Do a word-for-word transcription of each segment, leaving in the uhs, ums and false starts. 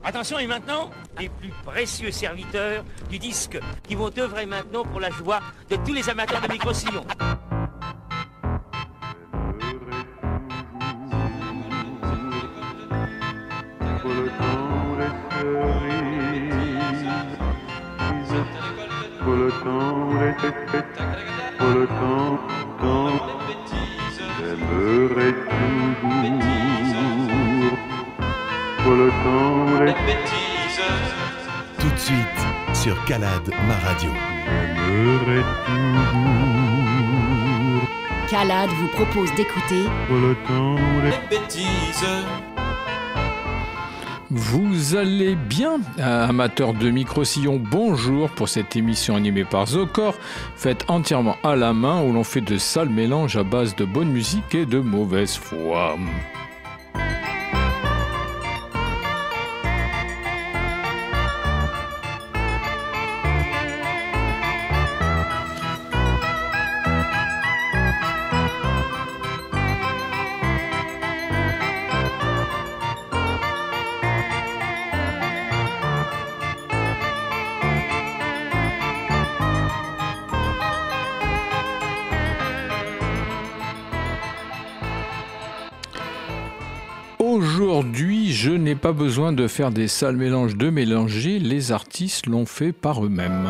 Attention, et maintenant, les plus précieux serviteurs du disque qui vont œuvrer maintenant pour la joie de tous les amateurs de micro-sillons. Pour le temps des fêtes, pour le temps, temps, j'aimerais toujours. Pour le temps des bêtises. Tout de suite sur Calade, ma radio. J'aimerais toujours. Calade vous propose d'écouter Pour le temps des bêtises. Vous allez bien, amateurs de micro-sillon, bonjour pour cette émission animée par Zocor, faite entièrement à la main où l'on fait de sales mélanges à base de bonne musique et de mauvaise foi. Aujourd'hui, je n'ai pas besoin de faire des sales mélanges de mélanger, les artistes l'ont fait par eux-mêmes.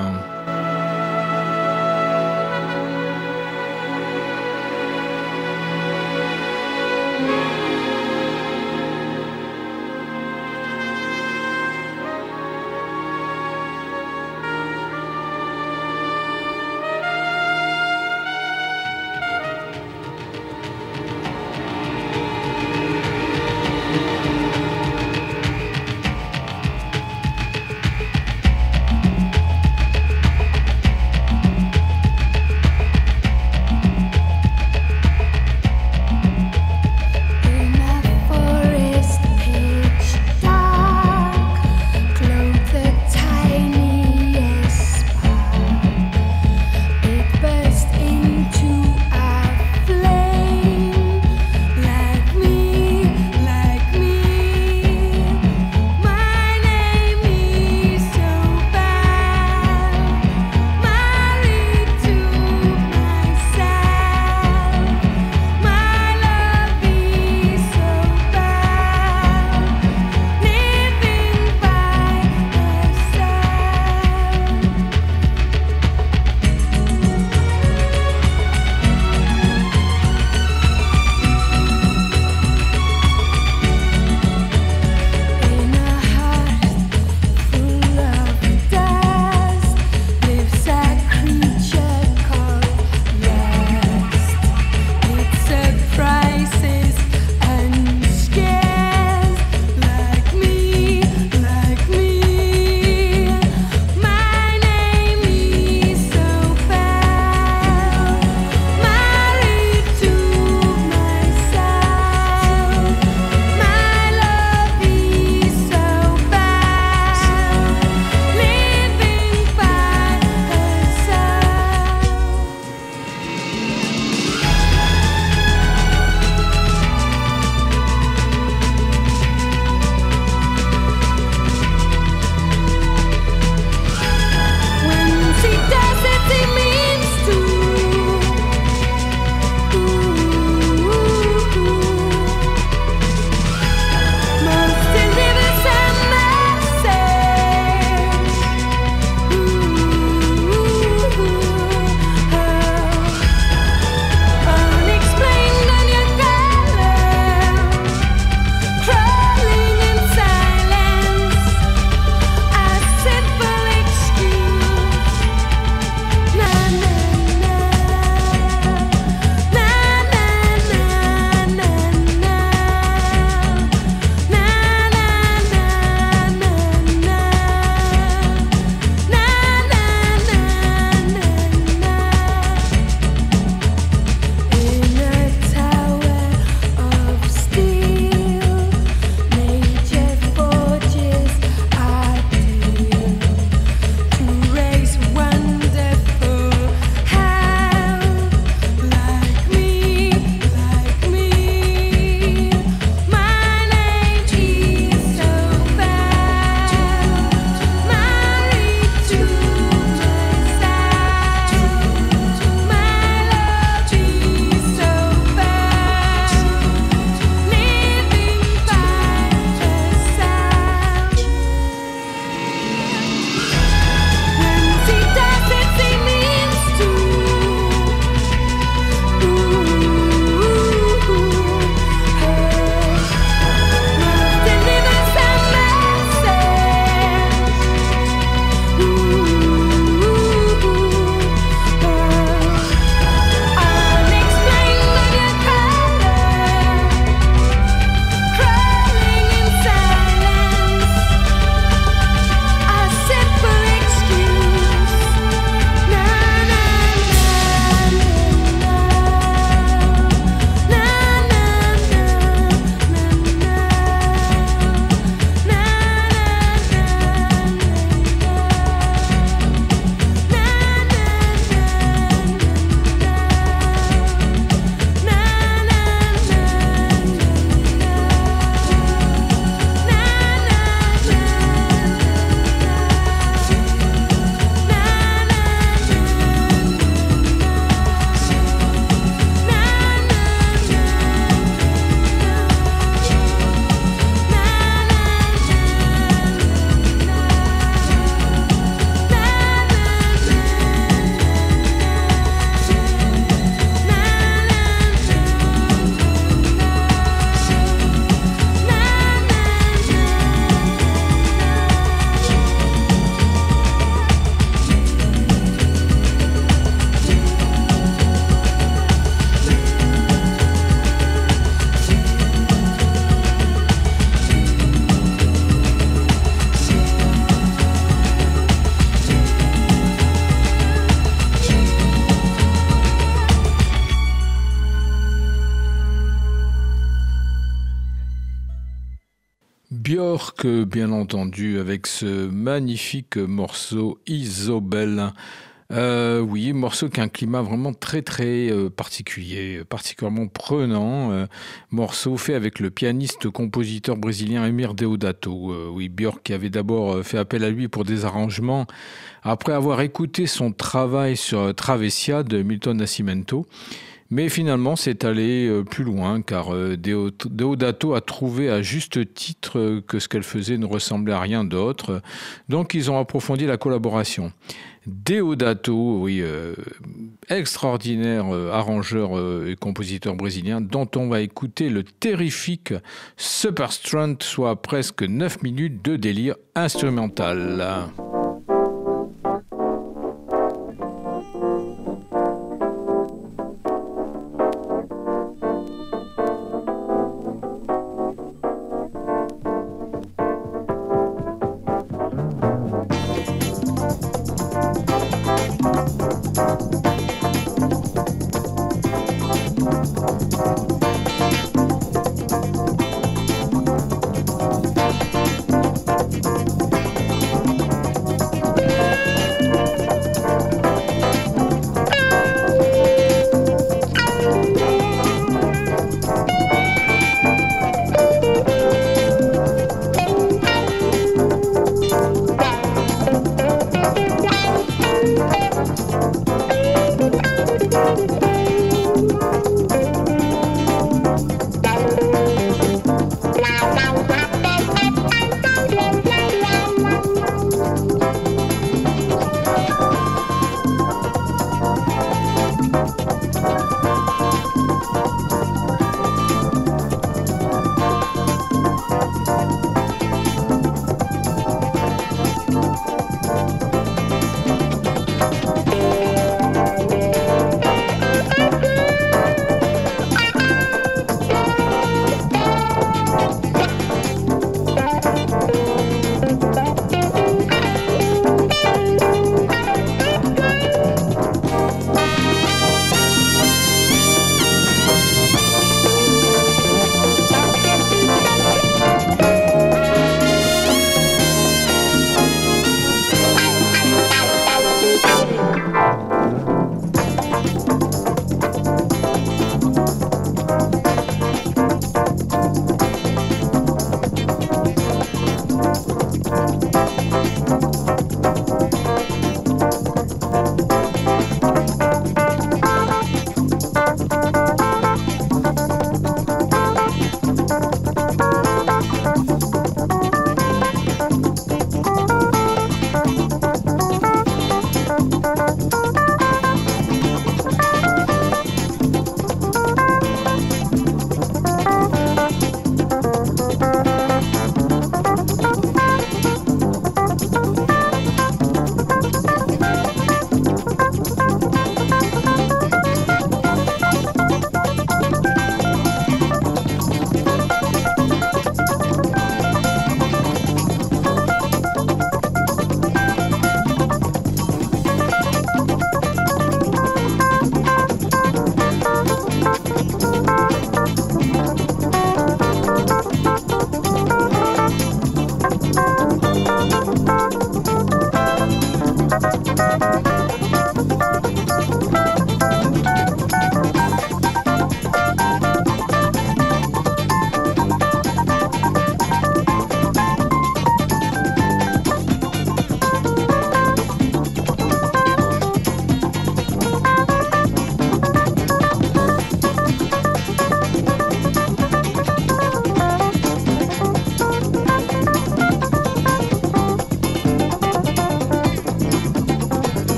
Björk, bien entendu, avec ce magnifique morceau Isobel. Euh, oui, morceau qui a un climat vraiment très très euh, particulier, particulièrement prenant. Euh, morceau fait avec le pianiste-compositeur brésilien Emir Deodato. Euh, oui, Björk qui avait d'abord fait appel à lui pour des arrangements après avoir écouté son travail sur Travessia de Milton Nascimento. Mais finalement, c'est allé plus loin car Deodato a trouvé à juste titre que ce qu'elle faisait ne ressemblait à rien d'autre. Donc, ils ont approfondi la collaboration. Deodato, oui, euh, extraordinaire euh, arrangeur euh, et compositeur brésilien, dont on va écouter le terrifique Superstrand, soit presque neuf minutes de délire instrumental.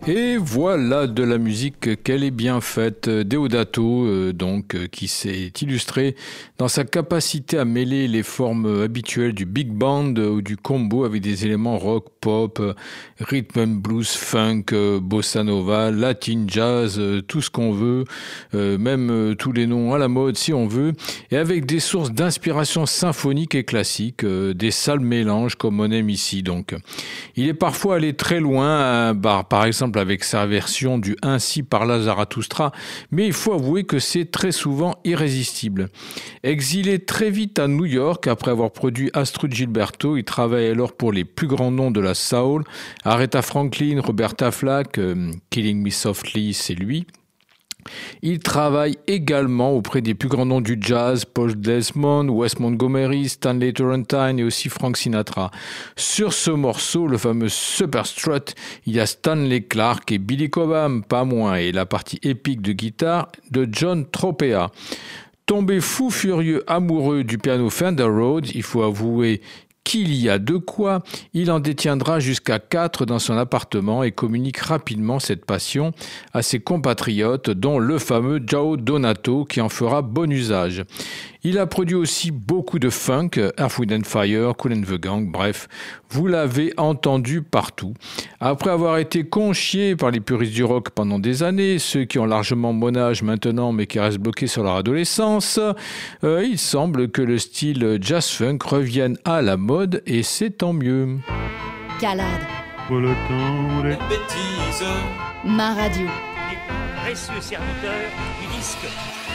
Et voilà de la musique qu'elle est bien faite. Deodato, euh, donc, euh, qui s'est illustré dans sa capacité à mêler les formes habituelles du big band euh, ou du combo avec des éléments rock, pop, euh, rhythm and blues, funk, euh, bossa nova, latin jazz, euh, tout ce qu'on veut, euh, même euh, tous les noms à la mode si on veut, et avec des sources d'inspiration symphonique et classique, euh, des sales mélanges comme on aime ici. Donc, il est parfois allé très loin, euh, bah, par exemple avec sa version du Ainsi parla Zarathustra, mais il faut avouer que c'est très souvent irrésistible. Exilé très vite à New York après avoir produit Astrud Gilberto, il travaille alors pour les plus grands noms de la soul, Aretha Franklin, Roberta Flack, euh, Killing Me Softly, c'est lui. Il travaille également auprès des plus grands noms du jazz, Paul Desmond, Wes Montgomery, Stanley Turrentine et aussi Frank Sinatra. Sur ce morceau, le fameux Superstrut, il y a Stanley Clarke et Billy Cobham, pas moins, et la partie épique de guitare de John Tropea. Tombé fou furieux amoureux du piano Fender Rhodes, il faut avouer qu'il y a de quoi, il en détiendra jusqu'à quatre dans son appartement et communique rapidement cette passion à ses compatriotes, dont le fameux Joe Donato qui en fera bon usage. Il a produit aussi beaucoup de funk, Earth, Wind and Fire, Kool and the Gang, bref, vous l'avez entendu partout. Après avoir été conchié par les puristes du rock pendant des années, ceux qui ont largement mon âge maintenant mais qui restent bloqués sur leur adolescence, euh, il semble que le style jazz-funk revienne à la mode et c'est tant mieux. Calade. Pour le temps des bêtises. Ma radio. Les précieux serviteurs du disque.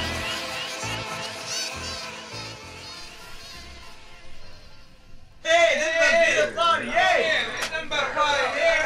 Hey, this must be the party, hey! Yeah, nothing but a party, yeah!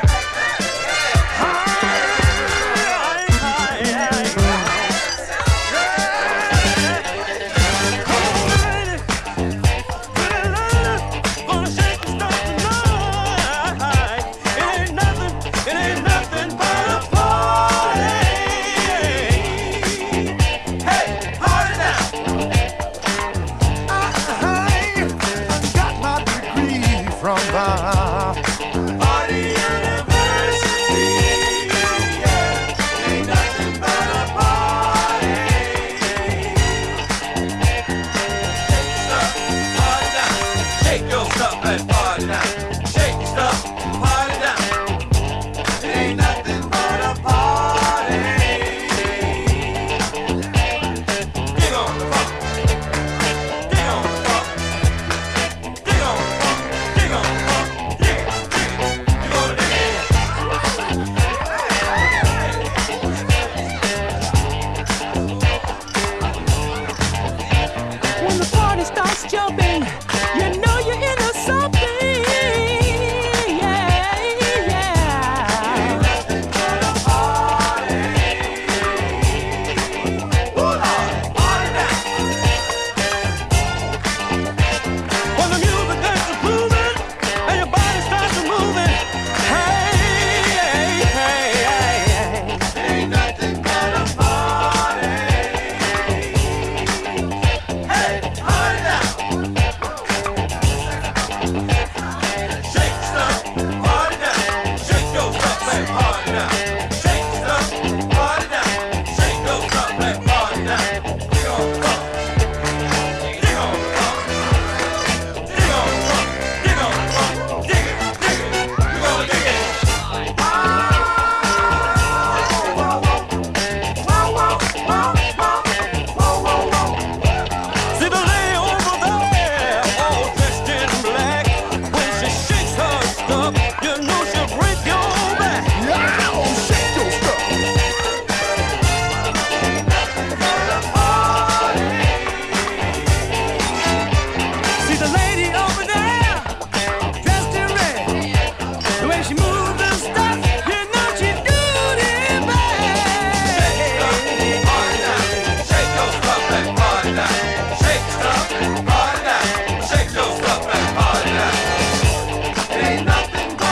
Ain't nothing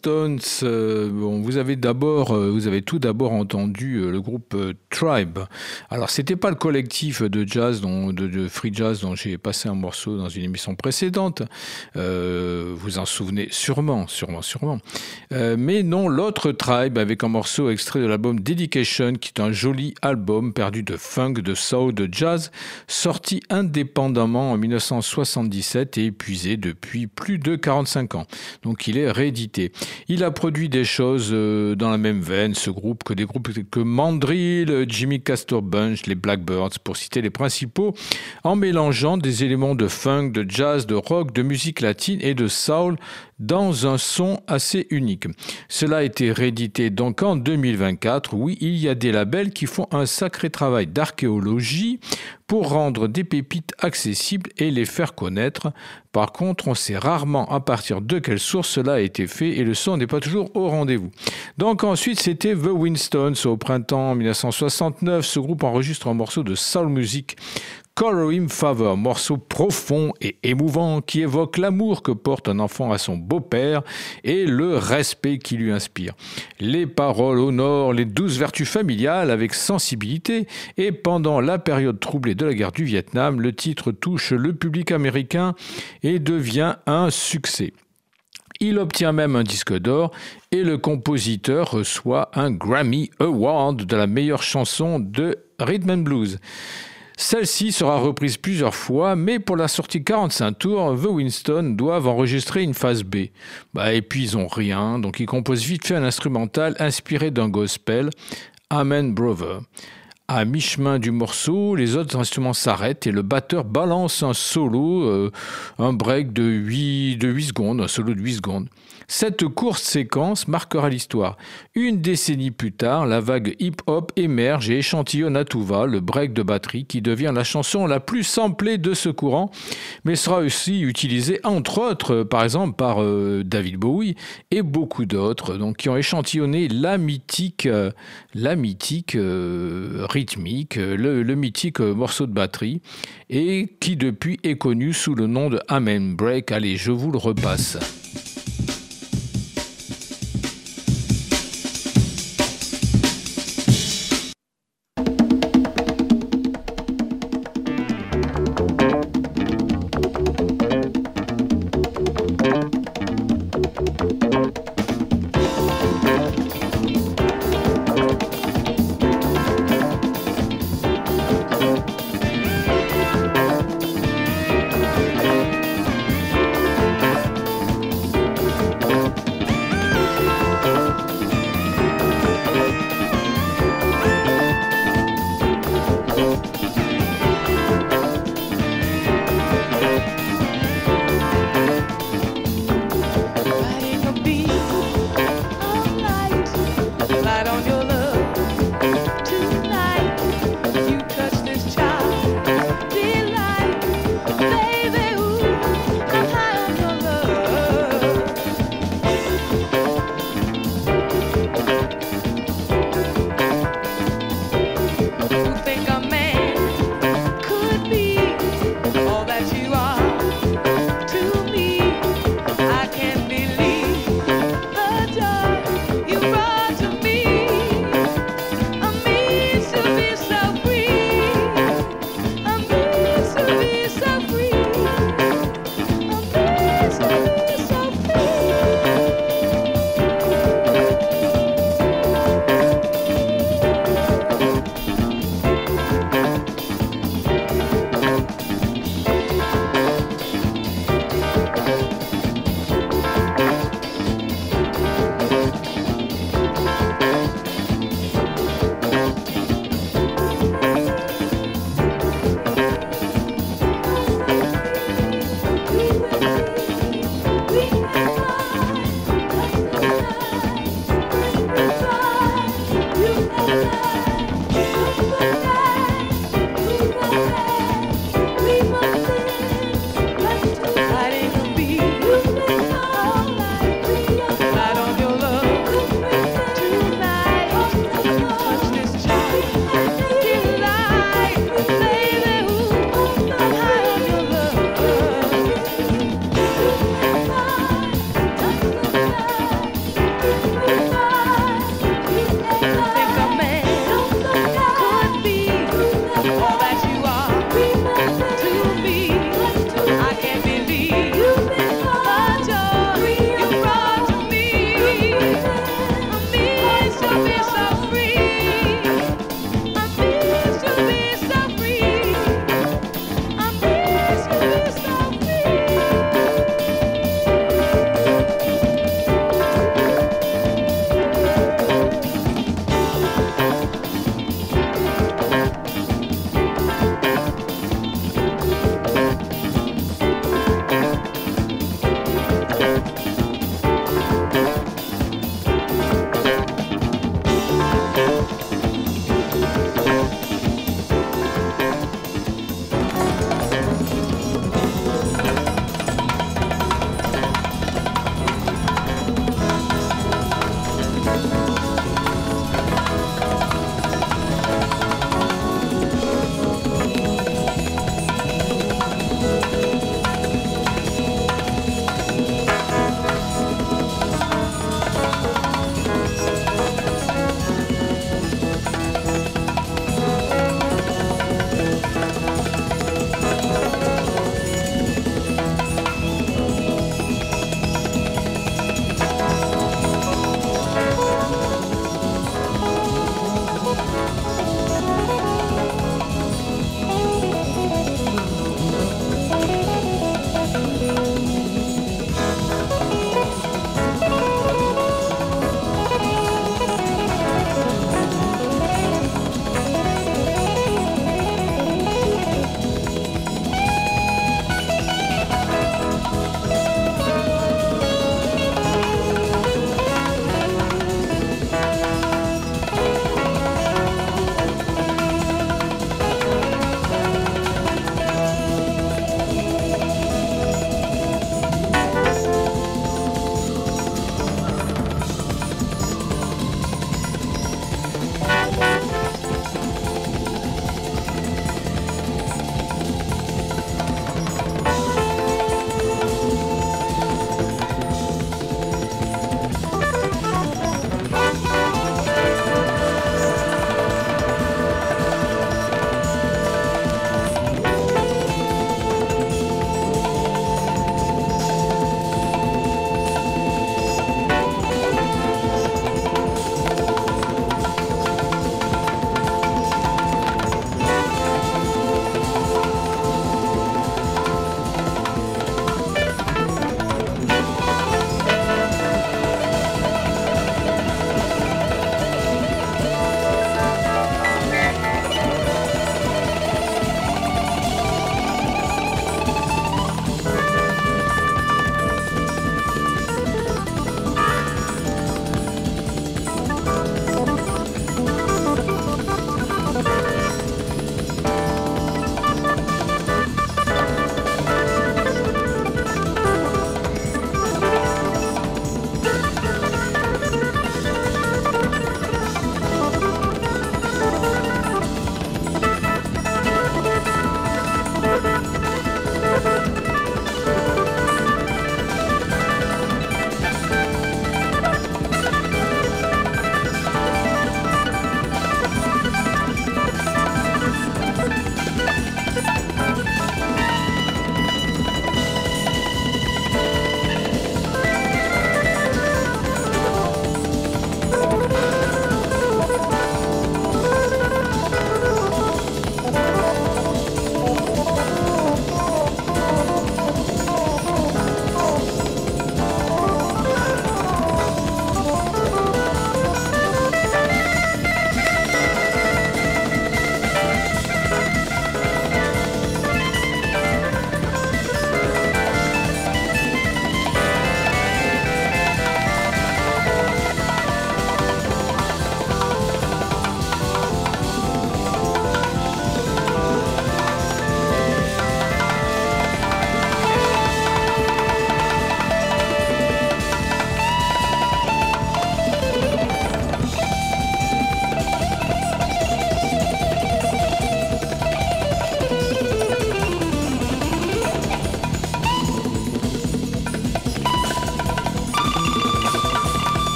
Stones, euh, bon, vous avez d'abord, euh, vous avez tout d'abord entendu euh, le groupe euh, Tribe. Alors, c'était pas le collectif de jazz, dont, de, de free jazz dont j'ai passé un morceau dans une émission précédente. Euh, vous en souvenez sûrement, sûrement, sûrement. Euh, mais non, l'autre Tribe avec un morceau extrait de l'album Dedication, qui est un joli album perdu de funk, de soul, de jazz, sorti indépendamment en dix-neuf cent soixante-dix-sept et épuisé depuis plus de quarante-cinq ans. Donc il est réédité. Il a produit des choses euh, dans la même veine, ce groupe, que des groupes que Mandrill, Jimmy Castor Bunch, les Blackbirds, pour citer les principaux, en mélangeant des éléments de funk, de jazz, de rock, de musique latine et de soul dans un son assez unique. Cela a été réédité donc en deux mille vingt-quatre. Oui, il y a des labels qui font un sacré travail d'archéologie pour rendre des pépites accessibles et les faire connaître. Par contre, on sait rarement à partir de quelle source cela a été fait et le son n'est pas toujours au rendez-vous. Donc ensuite, c'était The Winstones. Au printemps dix-neuf cent soixante-neuf, ce groupe enregistre un morceau de soul music, Call Him Father, morceau profond et émouvant qui évoque l'amour que porte un enfant à son beau-père et le respect qui lui inspire. Les paroles honorent les douces vertus familiales avec sensibilité et pendant la période troublée de la guerre du Vietnam, le titre touche le public américain et devient un succès. Il obtient même un disque d'or et le compositeur reçoit un Grammy Award de la meilleure chanson de Rhythm and Blues. Celle-ci sera reprise plusieurs fois, mais pour la sortie quarante-cinq tours, The Winstones doivent enregistrer une phase B. Bah, et puis ils n'ont rien, donc ils composent vite fait un instrumental inspiré d'un gospel, Amen Brother. À mi-chemin du morceau, les autres instruments s'arrêtent et le batteur balance un solo, euh, un break de huit, de huit secondes, un solo de huit secondes. Cette courte séquence marquera l'histoire. Une décennie plus tard, la vague hip-hop émerge et échantillonne à tout va le break de batterie qui devient la chanson la plus samplée de ce courant, mais sera aussi utilisée entre autres, par exemple, par euh, David Bowie et beaucoup d'autres, donc qui ont échantillonné la mythique, euh, la mythique euh, rythmique, le, le mythique euh, morceau de batterie, et qui depuis est connu sous le nom de Amen Break. Allez, je vous le repasse.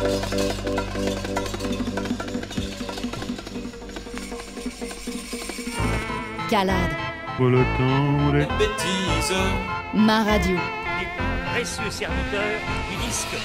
Calade. Pour le temps des bêtises. Ma radio. Les plus précieux serviteurs du disque.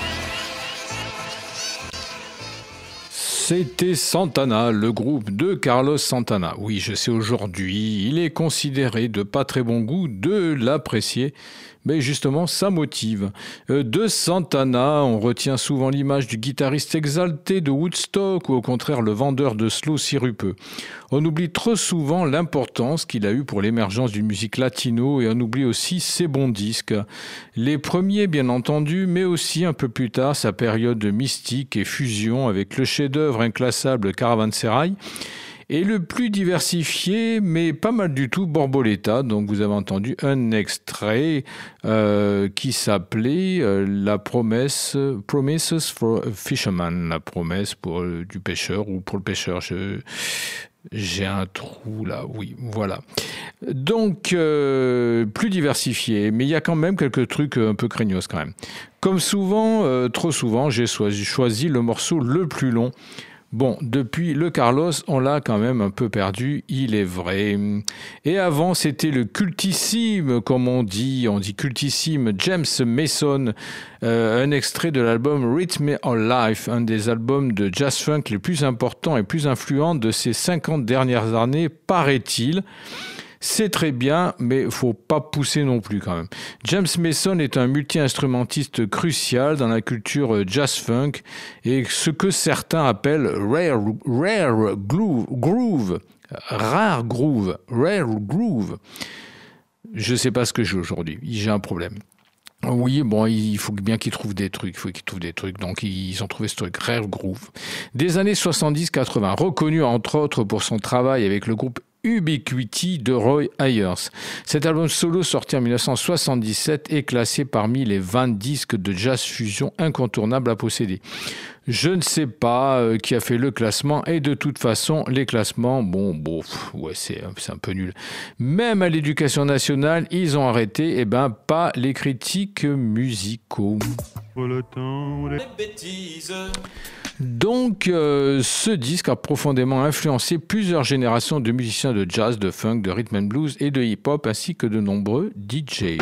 C'était Santana, le groupe de Carlos Santana. Oui, je sais, aujourd'hui, il est considéré de pas très bon goût de l'apprécier. Mais justement, ça motive. Euh, de Santana, on retient souvent l'image du guitariste exalté de Woodstock ou au contraire le vendeur de slow sirupeux. On oublie trop souvent l'importance qu'il a eue pour l'émergence d'une musique latino et on oublie aussi ses bons disques. Les premiers, bien entendu, mais aussi un peu plus tard sa période mystique et fusion avec le chef-d'œuvre inclassable Caravansérail. Et le plus diversifié, mais pas mal du tout, Borboleta. Donc vous avez entendu un extrait euh, qui s'appelait euh, La promesse, Promises for a Fisherman, la promesse pour euh, du pêcheur ou pour le pêcheur. Je, j'ai un trou là, oui, voilà. Donc euh, plus diversifié, mais il y a quand même quelques trucs un peu craignos quand même. Comme souvent, euh, trop souvent, j'ai choisi, choisi le morceau le plus long. Bon, depuis le Carlos, on l'a quand même un peu perdu, il est vrai. Et avant, c'était le cultissime, comme on dit, on dit cultissime, James Mason, euh, un extrait de l'album Rhythm of Life, un des albums de jazz-funk les plus importants et plus influents de ces cinquante dernières années, paraît-il. C'est très bien, mais il ne faut pas pousser non plus quand même. James Mason est un multi-instrumentiste crucial dans la culture jazz-funk et ce que certains appellent rare, rare groove, groove, rare groove, rare groove. Je ne sais pas ce que j'ai aujourd'hui, j'ai un problème. Oui, bon, il faut bien qu'ils trouvent des trucs, il faut qu'ils trouvent des trucs. Donc, ils ont trouvé ce truc, Rare Groove. Des années soixante-dix quatre-vingts, reconnu entre autres pour son travail avec le groupe Ubiquity de Roy Ayers. Cet album solo sorti en dix-neuf cent soixante-dix-sept est classé parmi les vingt disques de jazz fusion incontournables à posséder. Je ne sais pas euh, qui a fait le classement et de toute façon, les classements, bon, bon, pff, ouais, c'est, c'est un peu nul. Même à l'Éducation nationale, ils ont arrêté, et ben, pas les critiques musicaux. pour le temps des bêtises. Donc, euh, ce disque a profondément influencé plusieurs générations de musiciens de jazz, de funk, de rhythm and blues et de hip-hop, ainsi que de nombreux D J.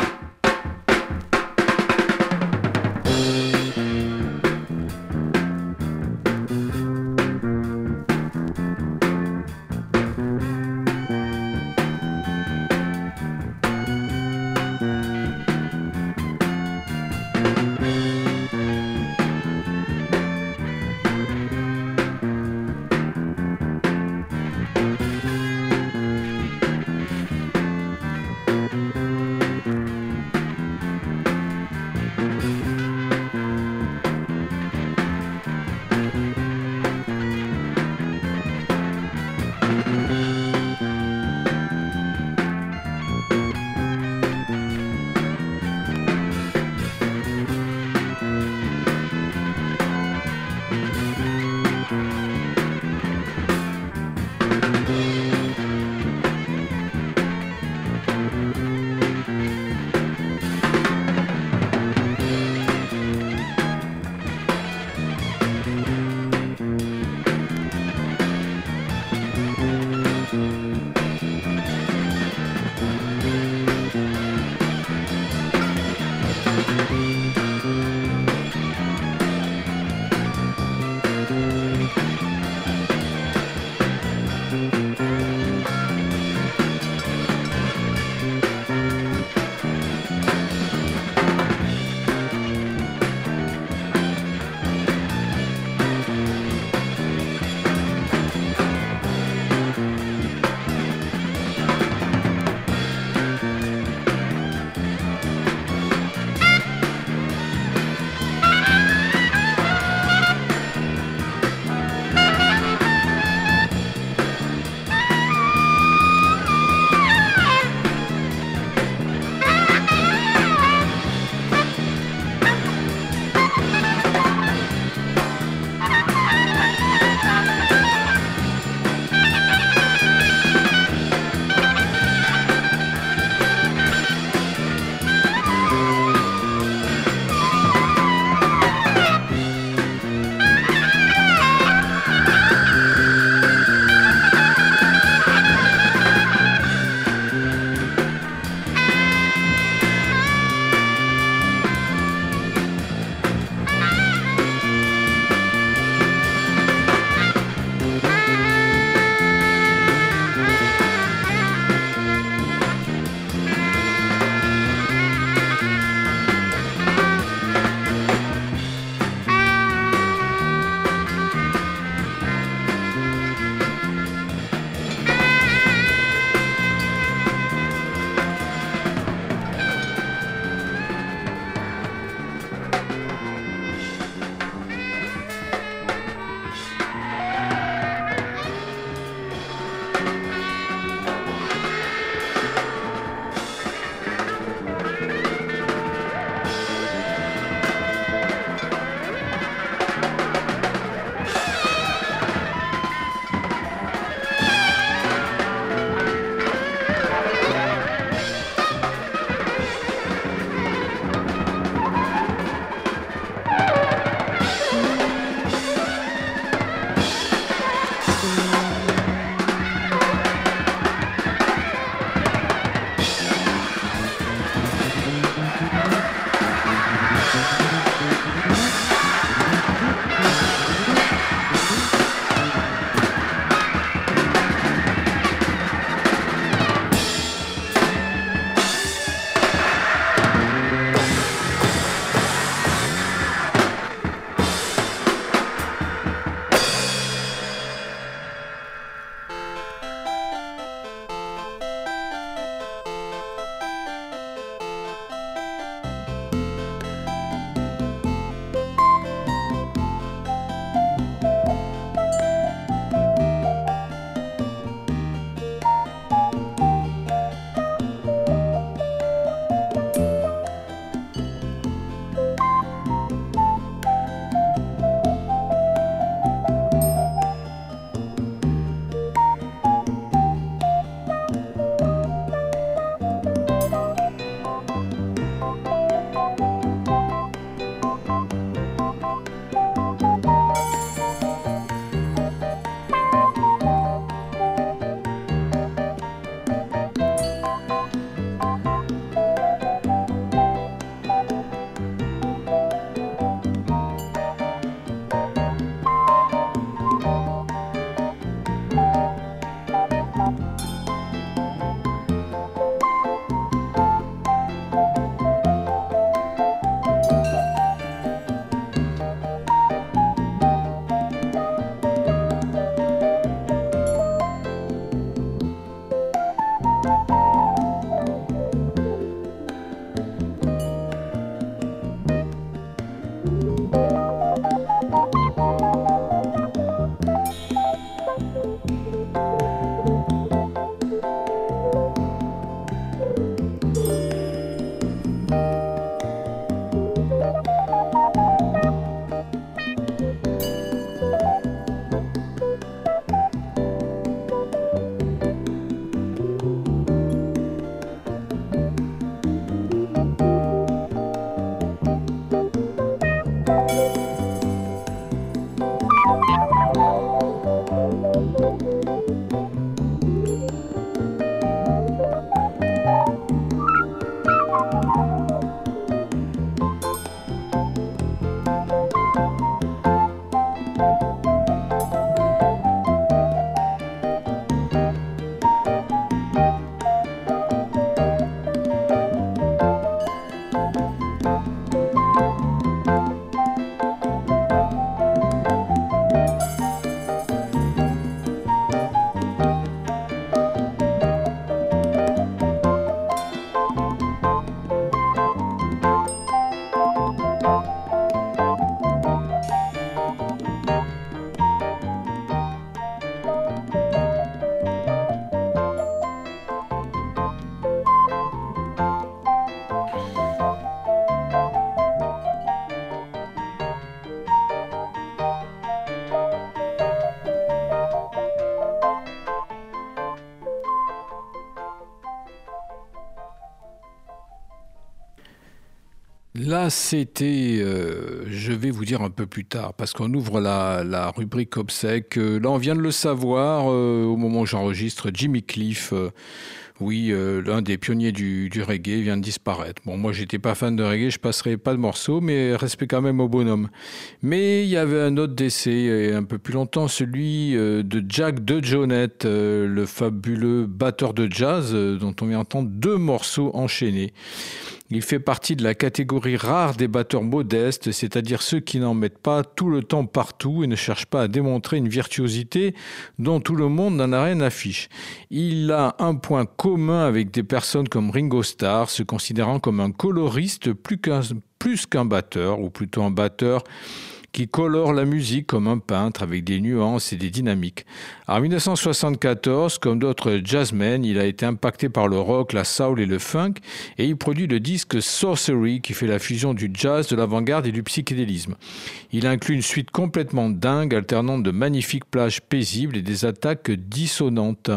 Là, c'était, euh, je vais vous dire un peu plus tard, parce qu'on ouvre la, la rubrique obsèque. Euh, là, on vient de le savoir, euh, au moment où j'enregistre, Jimmy Cliff, euh, oui, euh, l'un des pionniers du, du reggae, vient de disparaître. Bon, moi, j'étais pas fan de reggae, je passerai pas de morceaux, mais respect quand même au bonhomme. Mais il y avait un autre décès, et un peu plus longtemps, celui euh, de Jack DeJohnette, euh, le fabuleux batteur de jazz, euh, dont on vient entendre deux morceaux enchaînés. Il fait partie de la catégorie rare des batteurs modestes, c'est-à-dire ceux qui n'en mettent pas tout le temps partout et ne cherchent pas à démontrer une virtuosité dont tout le monde n'en a rien à fiche. Il a un point commun avec des personnes comme Ringo Starr, se considérant comme un coloriste plus qu'un, plus qu'un batteur, ou plutôt un batteur qui colore la musique comme un peintre avec des nuances et des dynamiques. En dix-neuf cent soixante-quatorze, comme d'autres jazzmen, il a été impacté par le rock, la soul et le funk, et il produit le disque Sorcery qui fait la fusion du jazz, de l'avant-garde et du psychédélisme. Il inclut une suite complètement dingue, alternant de magnifiques plages paisibles et des attaques dissonantes.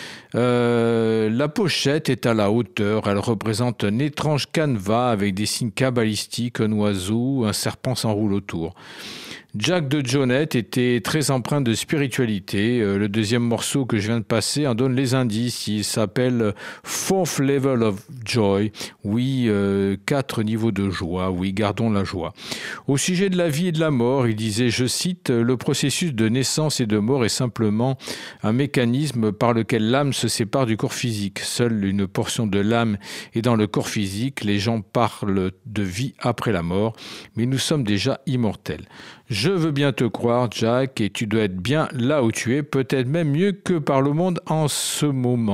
Euh, la pochette est à la hauteur, elle représente un étrange canevas avec des signes kabbalistiques, un oiseau, un serpent s'enroule autour. Jack DeJohnette était très empreint de spiritualité. Euh, le deuxième morceau que je viens de passer en donne les indices. Il s'appelle Fourth Level of Joy. Oui, euh, quatre niveaux de joie. Oui, gardons la joie. Au sujet de la vie et de la mort, il disait, je cite, « Le processus de naissance et de mort est simplement un mécanisme par lequel l'âme se sépare du corps physique. Seule une portion de l'âme est dans le corps physique. Les gens parlent de vie après la mort, mais nous sommes déjà immortels. Je veux bien te croire, Jack, et tu dois être bien là où tu es, peut-être même mieux que par le monde en ce moment. »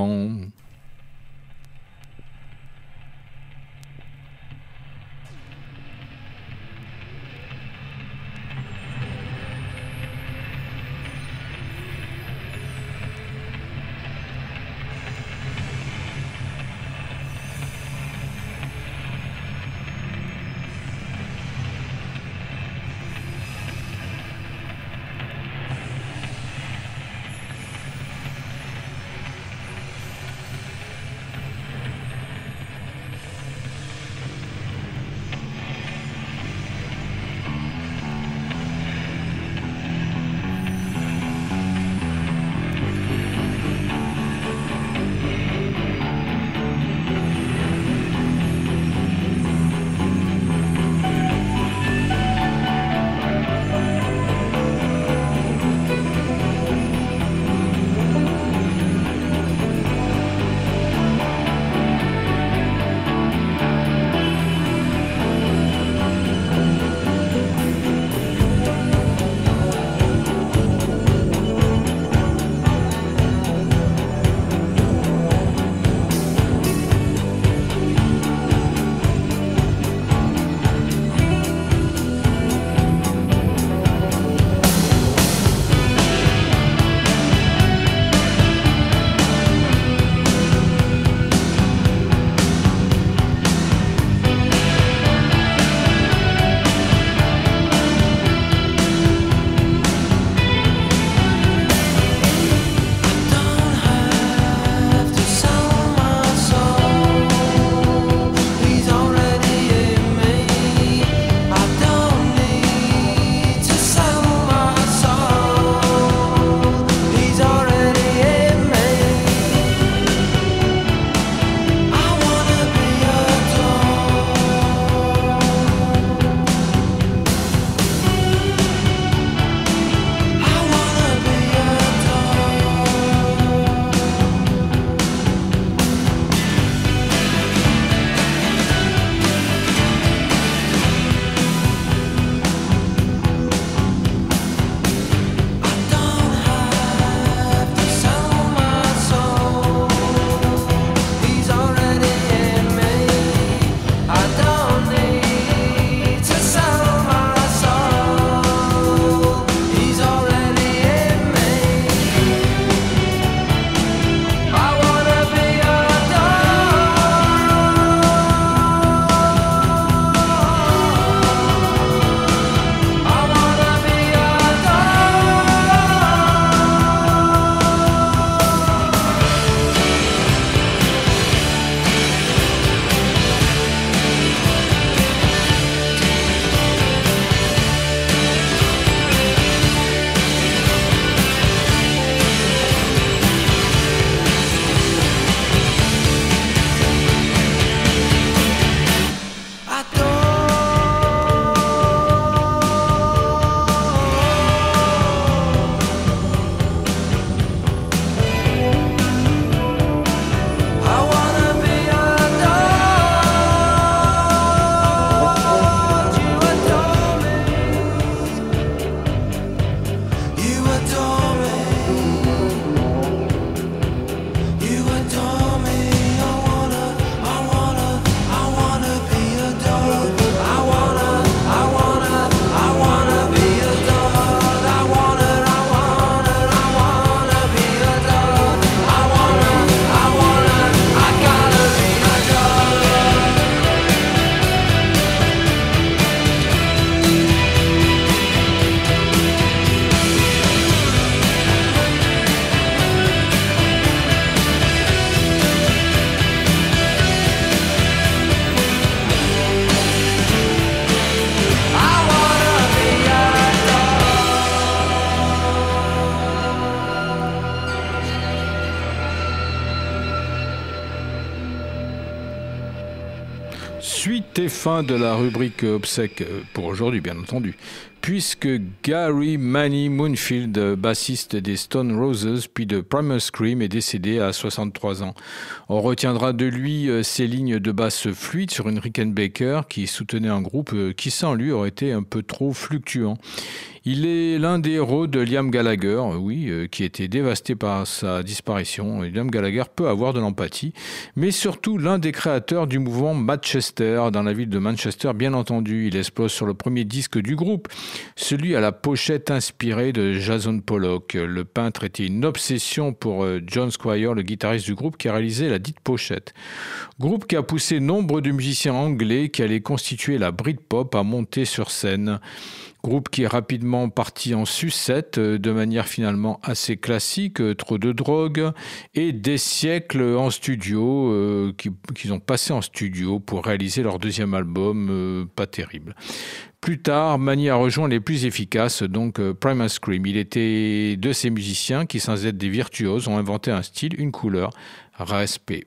Suite et fin de la rubrique obsèque pour aujourd'hui, bien entendu. Puisque Gary Manny Moonfield, bassiste des Stone Roses puis de Primal Scream, est décédé à soixante-trois ans. On retiendra de lui ses lignes de basse fluides sur une Rickenbacker qui soutenait un groupe qui sans lui aurait été un peu trop fluctuant. Il est l'un des héros de Liam Gallagher, oui, qui était dévasté par sa disparition. Liam Gallagher peut avoir de l'empathie, mais surtout l'un des créateurs du mouvement Manchester, dans la ville de Manchester, bien entendu. Il explose sur le premier disque du groupe, celui à la pochette inspirée de Jason Pollock. Le peintre était une obsession pour John Squire, le guitariste du groupe, qui a réalisé la dite pochette. Groupe qui a poussé nombre de musiciens anglais qui allaient constituer la Britpop à monter sur scène. Groupe qui est rapidement parti en sucette de manière finalement assez classique, trop de drogue et des siècles en studio euh, qui, qu'ils ont passé en studio pour réaliser leur deuxième album, euh, pas terrible. Plus tard, Manny a rejoint les plus efficaces, donc euh, Primal Scream. Il était de ces musiciens qui, sans être des virtuoses, ont inventé un style, une couleur, respect.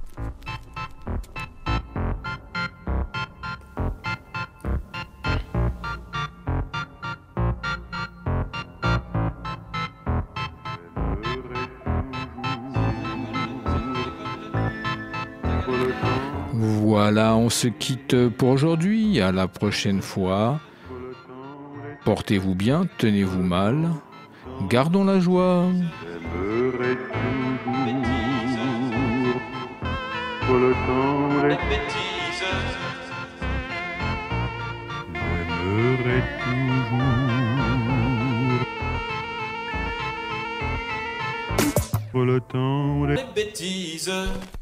Voilà, on se quitte pour aujourd'hui. À la prochaine fois. Portez-vous bien, tenez-vous mal. Gardons la joie. J'aimerais toujours pour le temps les bêtises. J'aimerais toujours pour le temps les bêtises.